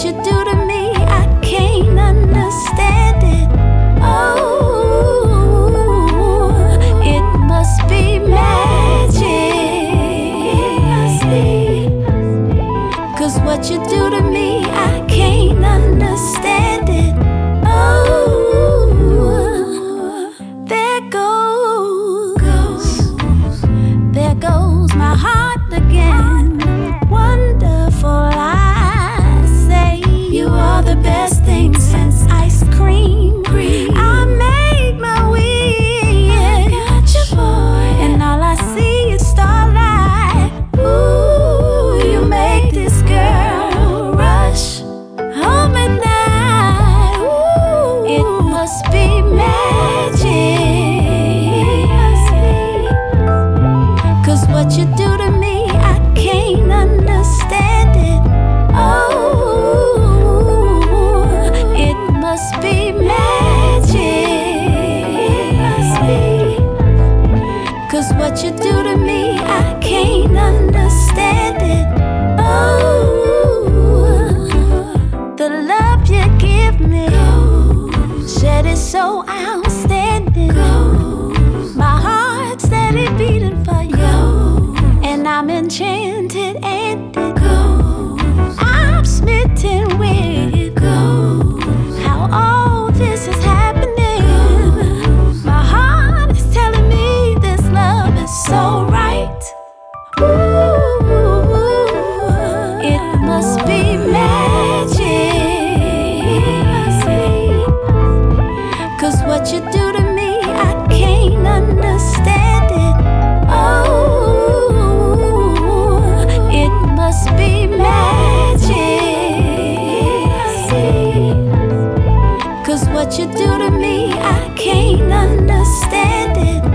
what you do to me, I can't understand it. Oh, it must be magic. It must be. 'Cause what you do to me, I can't understand it. Oh, there goes my heart again. Wonderful, I say. You are the best thing since ice cream. I made my way. I got you, boy, and all I see is starlight. Ooh, you make this girl rush home at night. Ooh, it must be magic. What you do to me, I can't understand it. Oh, it must be magic. It must be. 'Cause what you do to me, I can't understand it. Oh, the love you give me, shit is so outstanding. My heart's steady beating for you. And I'm enchanted and it goes. I'm smitten with it. How all this is happening. My heart is telling me this love is so right. Ooh, it must be magic. 'Cause what you do to me, I can't understand it. Oh, must be magic. 'Cause what you do to me, I can't understand it.